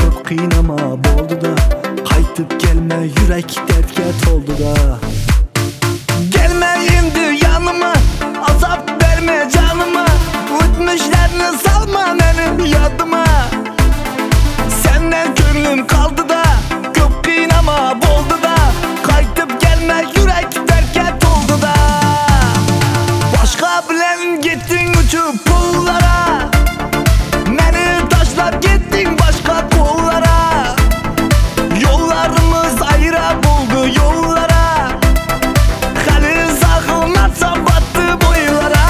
Çok qiynama boldu da, qaytib kelme yürek dertke toldu da. Gelme indi yanıma, azap verme canıma, Ütmüşlerini salma benim yadıma. Senden gönlüm kaldı da, köp qiynama boldu da, qaytib gelme yürek dertke toldu da. Başka bilen gittin uçup pullara, beni taşlap gittin başka kollara. Yollarımız ayrı buldu yollara, Halil sakılmazsa battı boylara.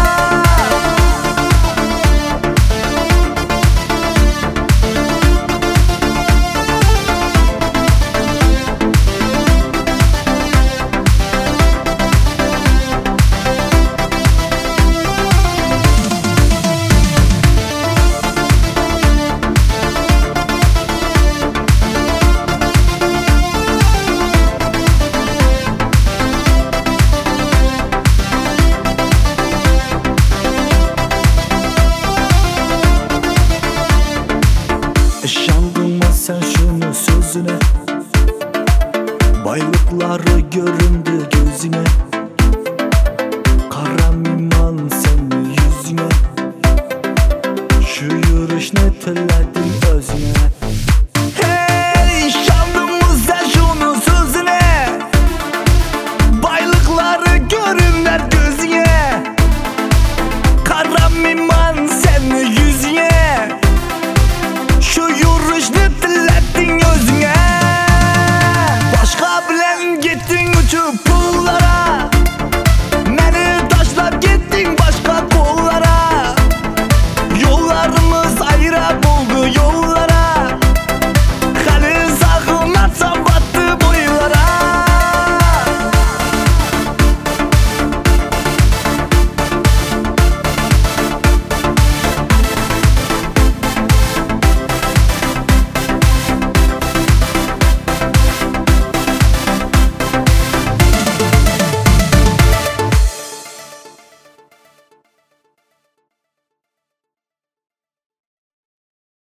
Yaşandın mı sen şunu sözüne, baylıkları göründü gözüne.